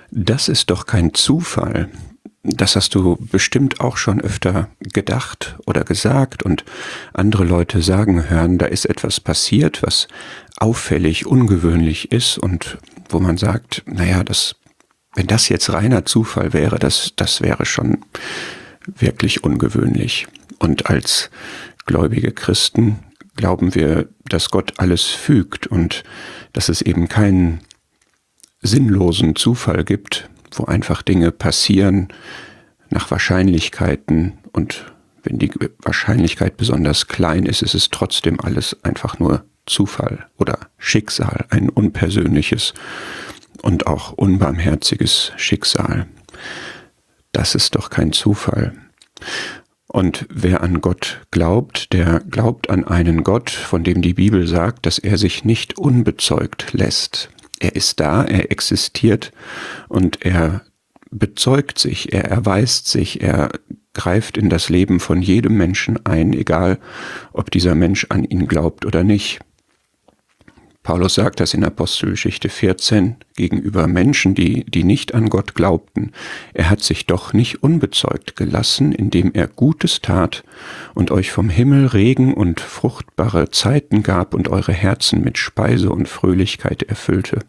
Das ist doch kein Zufall. Das hast du bestimmt auch schon öfter gedacht oder gesagt und andere Leute sagen hören, da ist etwas passiert, was auffällig, ungewöhnlich ist und wo man sagt, naja, wenn das jetzt reiner Zufall wäre, das wäre schon wirklich ungewöhnlich. Und als gläubige Christen glauben wir, dass Gott alles fügt und dass es eben keinen sinnlosen Zufall gibt, wo einfach Dinge passieren nach Wahrscheinlichkeiten und wenn die Wahrscheinlichkeit besonders klein ist, ist es trotzdem alles einfach nur Zufall oder Schicksal, ein unpersönliches und auch unbarmherziges Schicksal. Das ist doch kein Zufall. Und wer an Gott glaubt, der glaubt an einen Gott, von dem die Bibel sagt, dass er sich nicht unbezeugt lässt. Er ist da, er existiert und er bezeugt sich, er erweist sich, er greift in das Leben von jedem Menschen ein, egal ob dieser Mensch an ihn glaubt oder nicht. Paulus sagt das in Apostelgeschichte 14 gegenüber Menschen, die nicht an Gott glaubten. Er hat sich doch nicht unbezeugt gelassen, indem er Gutes tat und euch vom Himmel Regen und fruchtbare Zeiten gab und eure Herzen mit Speise und Fröhlichkeit erfüllte.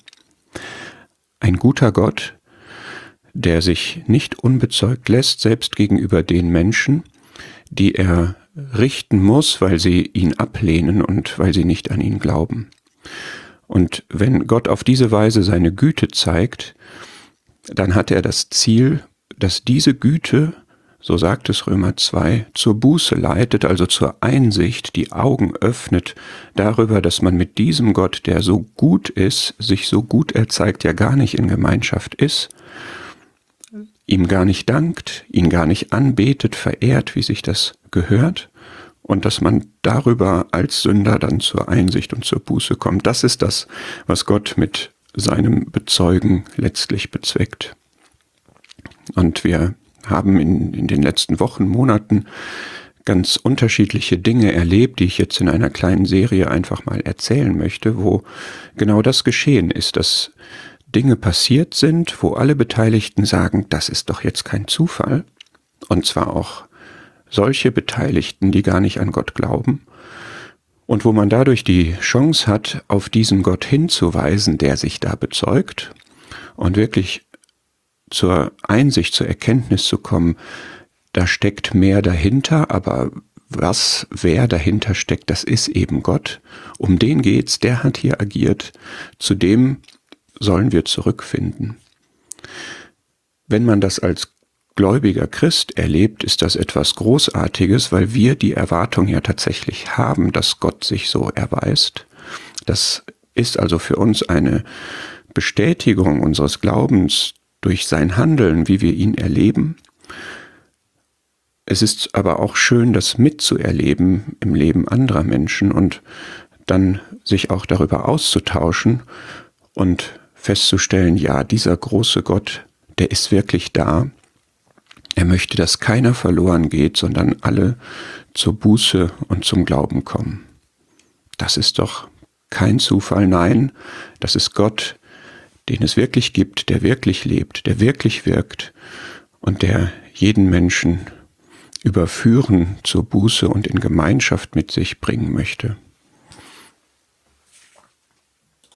Ein guter Gott, der sich nicht unbezeugt lässt, selbst gegenüber den Menschen, die er richten muss, weil sie ihn ablehnen und weil sie nicht an ihn glauben. Und wenn Gott auf diese Weise seine Güte zeigt, dann hat er das Ziel, dass diese Güte, so sagt es Römer 2, zur Buße leitet, also zur Einsicht, die Augen öffnet darüber, dass man mit diesem Gott, der so gut ist, sich so gut erzeigt, ja gar nicht in Gemeinschaft ist, ihm gar nicht dankt, ihn gar nicht anbetet, verehrt, wie sich das gehört, und dass man darüber als Sünder dann zur Einsicht und zur Buße kommt. Das ist das, was Gott mit seinem Bezeugen letztlich bezweckt. Und wir haben in den letzten Wochen, Monaten ganz unterschiedliche Dinge erlebt, die ich jetzt in einer kleinen Serie einfach mal erzählen möchte, wo genau das geschehen ist, dass Dinge passiert sind, wo alle Beteiligten sagen, das ist doch jetzt kein Zufall, und zwar auch solche Beteiligten, die gar nicht an Gott glauben, und wo man dadurch die Chance hat, auf diesen Gott hinzuweisen, der sich da bezeugt, und wirklich zur Einsicht, zur Erkenntnis zu kommen, da steckt mehr dahinter, aber wer dahinter steckt, das ist eben Gott. Um den geht's, der hat hier agiert, zu dem sollen wir zurückfinden. Wenn man das als gläubiger Christ erlebt, ist das etwas Großartiges, weil wir die Erwartung ja tatsächlich haben, dass Gott sich so erweist. Das ist also für uns eine Bestätigung unseres Glaubens durch sein Handeln, wie wir ihn erleben. Es ist aber auch schön, das mitzuerleben im Leben anderer Menschen und dann sich auch darüber auszutauschen und festzustellen, ja, dieser große Gott, der ist wirklich da. Er möchte, dass keiner verloren geht, sondern alle zur Buße und zum Glauben kommen. Das ist doch kein Zufall, nein, das ist Gott, den es wirklich gibt, der wirklich lebt, der wirklich wirkt und der jeden Menschen überführen zur Buße und in Gemeinschaft mit sich bringen möchte.